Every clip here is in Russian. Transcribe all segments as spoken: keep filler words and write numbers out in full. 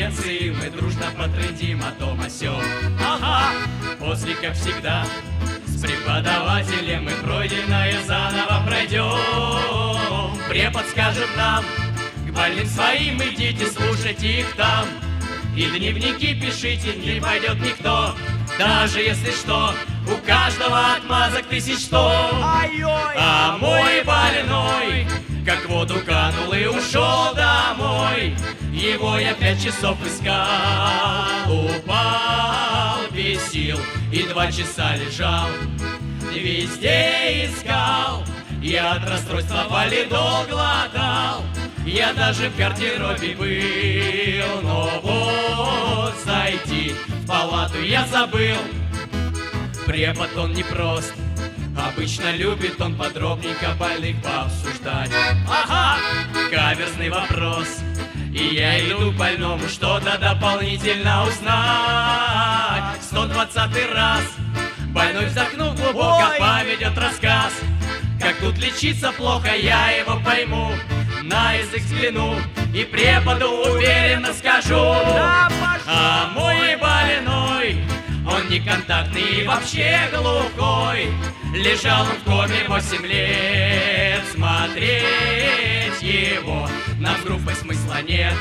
конференции мы дружно потрындим о том о сём. Ага, после, как всегда, с преподавателем мы пройденное заново пройдем. Препод скажет нам, к больным своим идите, слушайте их там. И дневники пишите, не пойдет никто. Даже если что, у каждого отмазок тысяч сто. А мой больной, как в воду канул и ушел домой. Его я пять часов искал, упал без сил и два часа лежал. Везде искал, я от расстройства валидол глотал. Я даже в гардеробе был, но вот зайти в палату я забыл. Препод он непрост, обычно любит он подробненько больных пообсуждать. Ага, каверзный вопрос, и я иду к больному что-то дополнительно узнать. Сто двадцатый раз больной, вздохнув глубоко, поведет рассказ. Как тут лечиться плохо, я его пойму. На язык взгляну и преподу уверенно скажу. А мой больной, он неконтактный и вообще глухой. Лежал он в коме восемь лет. Смотреть его нам с группой смысла нет.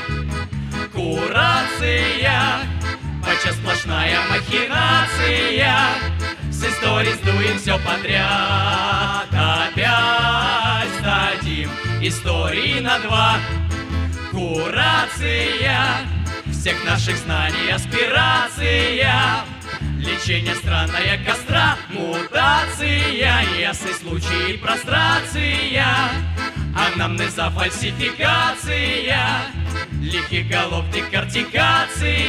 Курация, подчас сплошная махинация. С историей сдуем все подряд. Опять сдадим истории на два. Курация всех наших знаний, аспирация. Лечение странная костра, мутация. Ясный случай, прострация. Анамнеза, фальсификация. Лихих голов, декортикация.